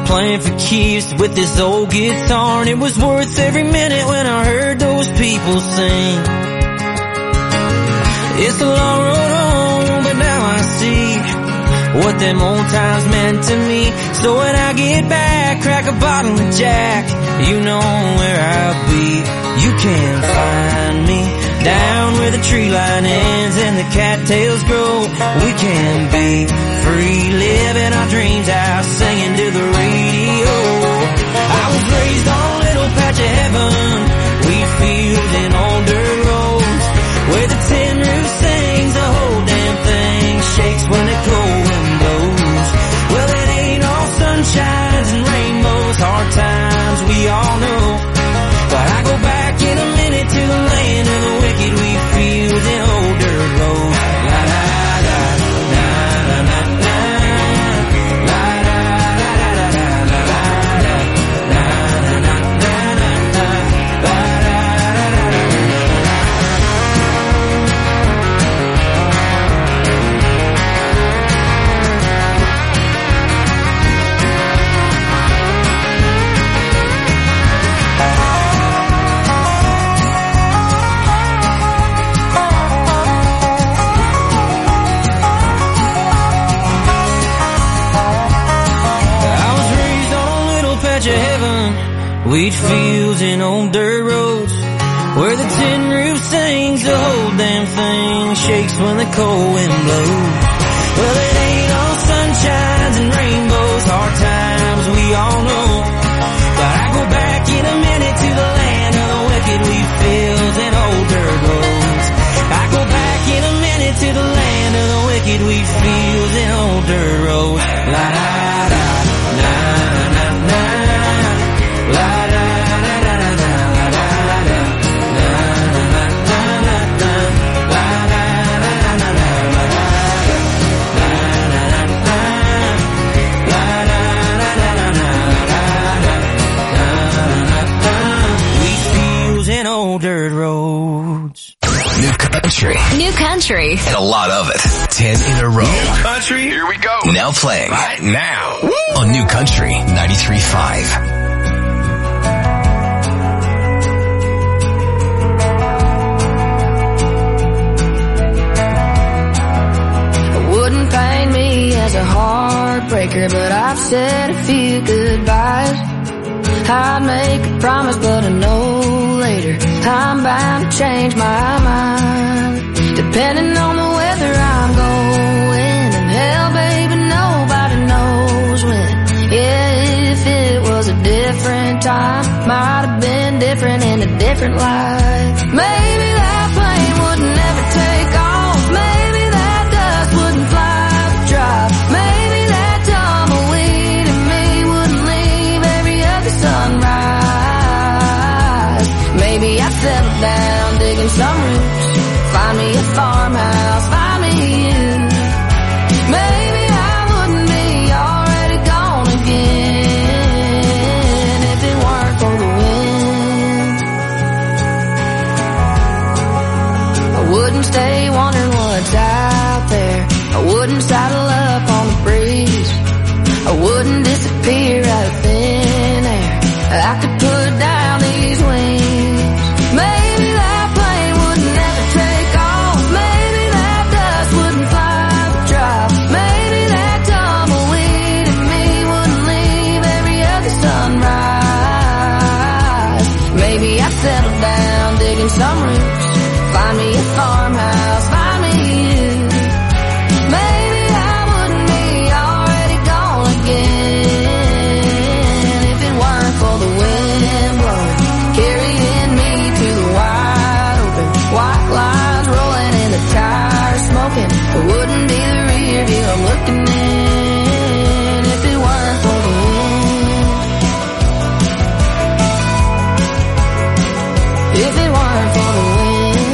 playing for keeps with this old guitar, and it was worth every minute when I heard those people sing. It's a long road home, but now I see what them old times meant to me. So when I get back, crack a bottle of Jack, you know where I'll be. You can find me down where the tree line ends and the cattails grow. We can be free, living our dreams out, singing to the radio. I was raised on a little patch of heaven, wheat fields and old dirt roads, where the tin roof sings, the whole damn thing shakes when the cold wind blows. Well, it ain't all sunshines and rainbows, hard times we all know, but I go back in a minute to the land of the wicked, wheat fields and old dirt roads. La la la, la la la la, la la la la la la la, la la la la la wheat fields and old dirt roads, where the tin roof sings, the whole damn thing shakes when the cold wind blows. Well, it ain't all sunshines and rainbows, hard times we all know, but I go back in a minute to the land of the wicked, wheat fields and old dirt roads. I go back in a minute to the land of the wicked, wheat fields and old dirt roads. La la la, la la la, la la. Dirt roads. New country. New country. And a lot of it. Ten in a row. New country. Here we go. Now playing. Right now. Woo! On New Country ninety-three point five. Wouldn't paint me as a heartbreaker, but I've said a few goodbyes. I'd make a promise, but I know later I'm bound to change my mind, depending on the weather I'm going. And hell, baby, nobody knows when. Yeah, if it was a different time, might have been different in a different life. Maybe that plane would never take off. Maybe that dust wouldn't fly the drive. Maybe that tumbleweed in me wouldn't leave every other sunrise. Maybe I'd settle down, digging some roots, find me a farmhouse, find me you. Maybe I wouldn't be already gone again if it weren't for the wind. I wouldn't stay wondering what's out there. I wouldn't saddle up on the breeze. I wouldn't disappear out of thin air. I could put down these wings. Maybe that plane would never take off. Maybe that dust wouldn't fly the drive. Maybe that tumbleweed in me wouldn't leave every other sunrise. Maybe I'd settle down, digging some roots, find me a farmhouse, find me you. Maybe I wouldn't be already gone again if it weren't for the wind blowing, carrying me to the wide open. White lines rolling in the tires smoking. It wouldn't be the rear view I'm looking in if it weren't for the wind. If it weren't for the wind.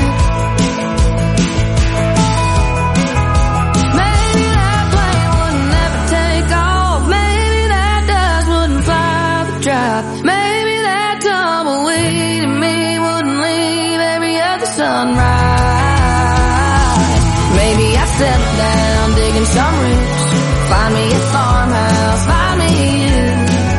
Maybe that plane would never take off. Maybe that dust wouldn't fly the drive. Maybe that tumbleweed in me wouldn't leave every other sunrise. Maybe I'd settle down, digging some roots, find me a farmhouse, find me you.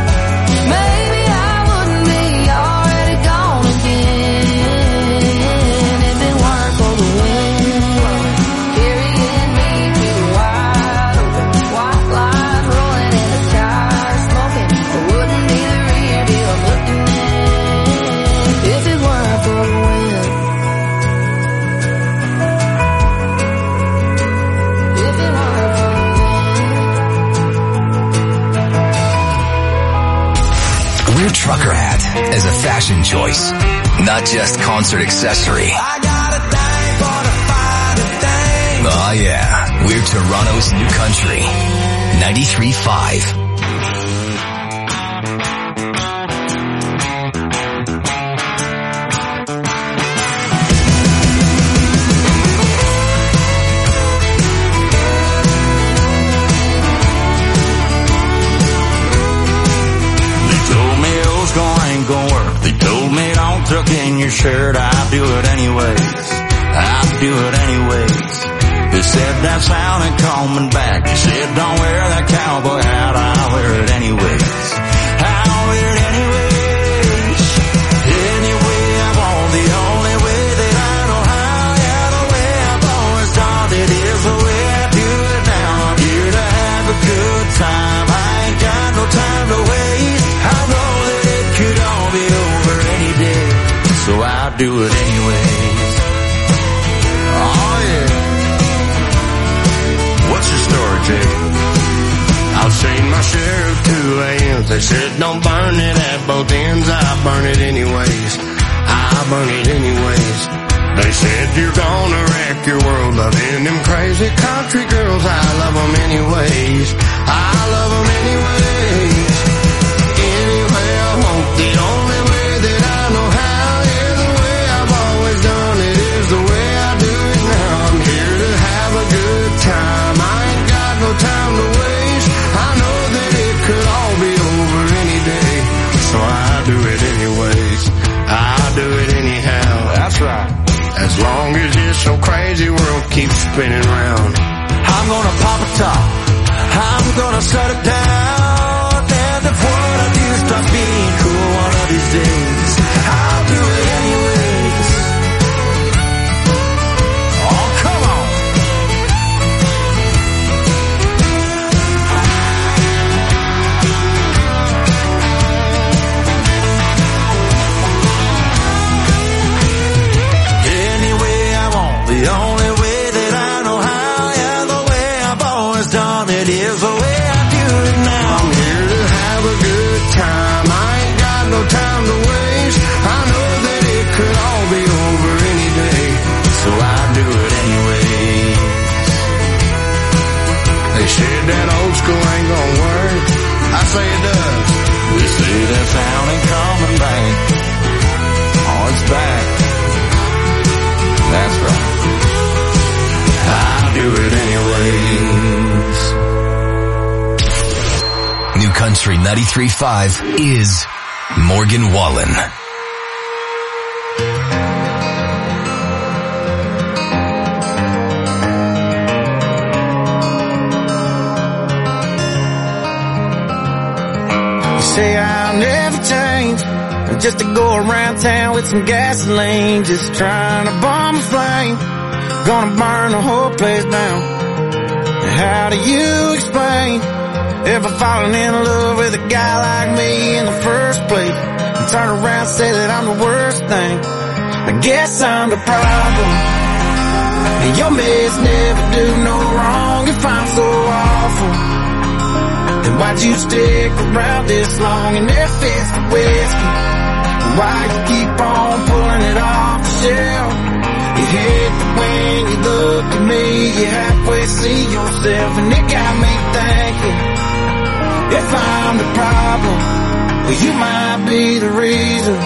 fashion choice, not just concert accessory. I got a thing for the finer things. Oh yeah, we're Toronto's new country. ninety-three point five. Tuck in your shirt, I'll do it anyways. I'll do it anyways. They said that sounded coming back. They said don't wear that cowboy hat, I'll wear it anyways. I'll wear it anyways. Anyway I want, the only way that I know how. Yeah, the way I've always done it is the way I do it now. I'm here to have a good time. I ain't got no time to waste. I know that it could all be over any day, so I'll do it anyways. Oh yeah. What's your story, Jay? I've seen my share of two A Ms. They said don't burn it at both ends. I burn it anyways. I burn it anyways. They said you're gonna wreck your world loving them crazy country girls. I love them anyways. I love them anyways. Anyway I want, the only way that I know how. Time. I ain't got no time to waste. I know that it could all be over any day, so I do it anyways. I do it anyhow. That's right. As long as this so crazy world keeps spinning round. I'm gonna pop a top. I'm gonna shut it down. And if what I do starts being cool one of these days, I'll do it anyways. Oh, come on. The only way that I know how, yeah, the way I've always done it is the way I do it now. I'm here to have a good time. I ain't got no time to waste. I know that it could all be over any day, so I do it anyways. They said that old school ain't gonna work. I say it does. They say that sound ain't coming back. Oh, it's back. That's right. I do it anyways. New Country ninety-three point five is Morgan Wallen. You say I'll never change, just to go around town with some gasoline, just trying to bomb a flame. Gonna burn the whole place down. How do you explain ever falling in love with a guy like me in the first place, and turn around and say that I'm the worst thing? I guess I'm the problem, and your mess never do no wrong. If I'm so awful, then why'd you stick around this long and if it's the whiskey? Why you keep on pulling it off the shelf? You hate that when you look at me, you halfway see yourself, and it got me thinking, if I'm the problem, well you might be the reason.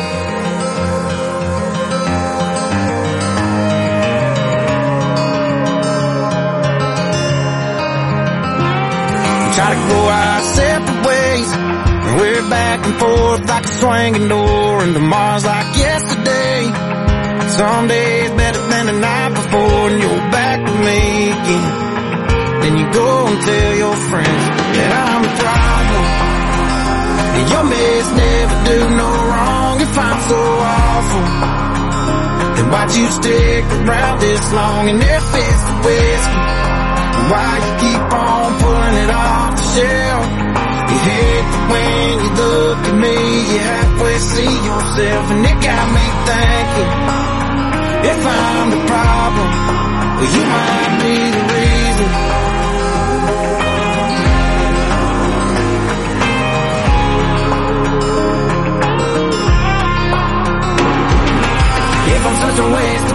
We try to go our separate ways, and we're back and forth like a swinging door, and tomorrow's like yesterday. Some days better than the night before, and you're back with me again. Then you go and tell your friends that I'm the problem, and your mess never do no wrong. If I'm so awful, then why'd you stick around this long? And if it's the whiskey, why you keep on pulling it off the shelf? You hate that when you look at me, you halfway see yourself, and it got me thinking, if I'm the problem, well you might be the reason.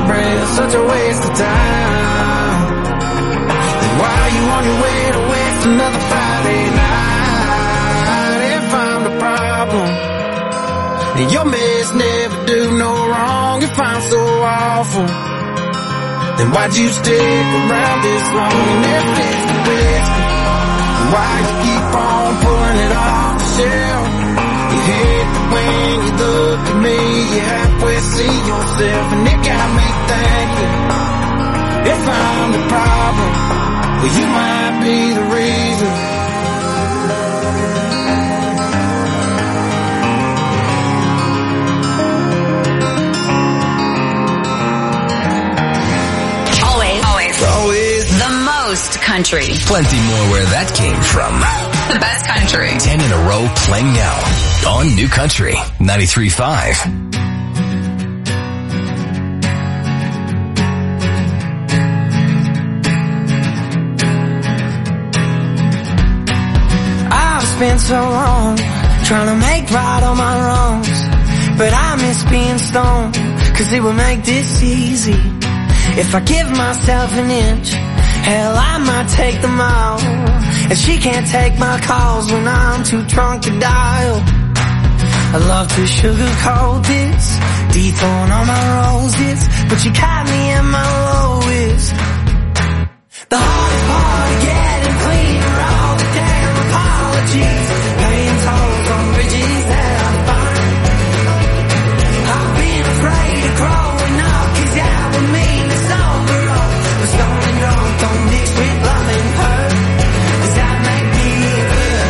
breath, such a waste of time. Then why are you on your way to waste another Friday night? If I'm the problem, and your mess never do no wrong, if I'm so awful, then why'd you stick around this long? And if it's the best, then why you keep on pulling it off the shelf? You hate it when you look at me, you halfway see yourself, and it got me thinking, if I'm the problem, well you might be the reason. Always the most country. Plenty more where that came from. The best country. Ten in a row playing now on New Country ninety-three point five. I've spent so long trying to make right all my wrongs, but I miss being stoned, cause it would make this easy. If I give myself an inch, hell, I might take the mile. And she can't take my calls when I'm too drunk to dial. I love to sugarcoat this, dethrone all my roses, but you caught me at my lowest. The hardest part of getting clean are all the damn apologies, paying tolls on bridges that I find. I've been afraid of growing up, cause that would mean it's sober up. But stoned and drunk don't mix with love and hurt. Does that make me good?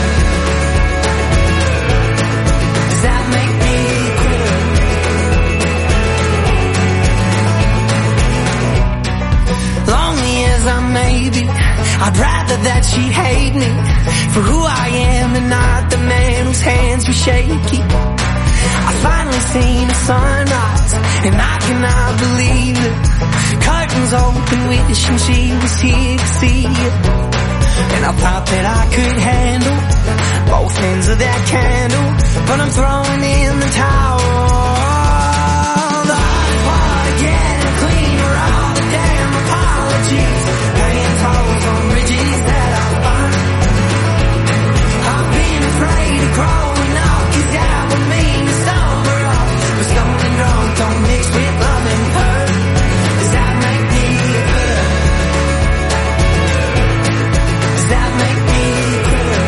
Does that make me good? Lonely as I may be, I'd rather that she hate me for who I am and not the man whose hands were shaky. I finally seen a sunrise, and I cannot believe it. Curtains open, wishing she was here to see it. And I thought that I could handle both ends of that candle, but I'm throwing in the towel. The hard part of getting clean are all the damn apologies, paying tolls on bridges that I find. I've been afraid of growing up, cause that would mean to sober up. But stoned and drunk don't mix with love and hurt. Does that make me good? Does that make me good?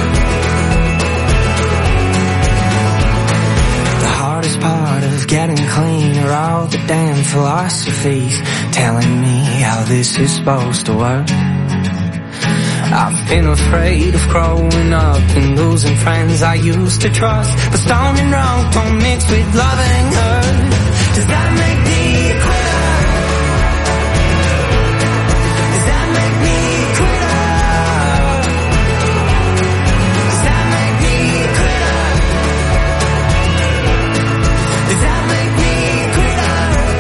The hardest part of getting clean are all the damn philosophies telling me how this is supposed to work. I've been afraid of growing up and losing friends I used to trust, but stoned and drunk don't mix with love and hurt. Does that make me a quitter? Does that make me a quitter? Does that make me a quitter? Does that make me a quitter?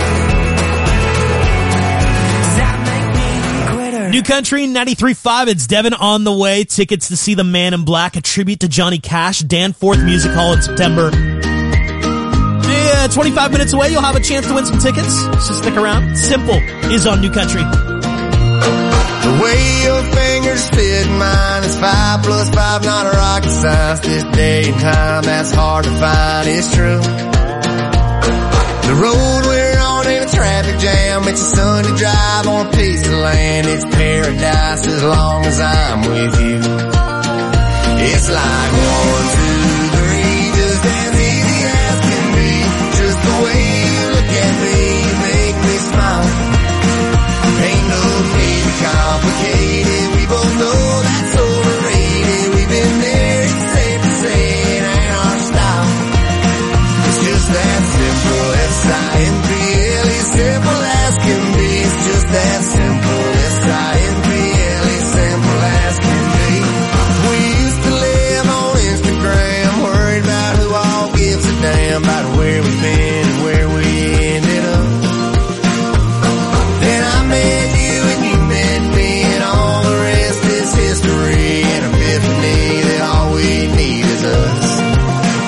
Does that make me a quitter? New Country ninety-three point five, it's Devin on the way. Tickets to see The Man in Black, a tribute to Johnny Cash, Danforth Music Hall in September. Yeah, twenty-five minutes away, you'll have a chance to win some tickets, so stick around. Simple is on New Country. The way your fingers fit mine is five plus five, not a rocket science. This day and time, that's hard to find, it's true. The road we're on ain't a traffic jam, it's a Sunday drive on a piece of land. It's paradise as long as I'm with you. It's like one, two, three, just as easy as can be. Just the way you look at me, you make me smile. Ain't no need to complicate it, we both know that's overrated. We've been there, it's safe to say it ain't our style. It's just that simple, S I N P L E, simple as can be. It's just that simple, S I N P L E, simple as can be. We used to live on Instagram, worried about who all gives a damn about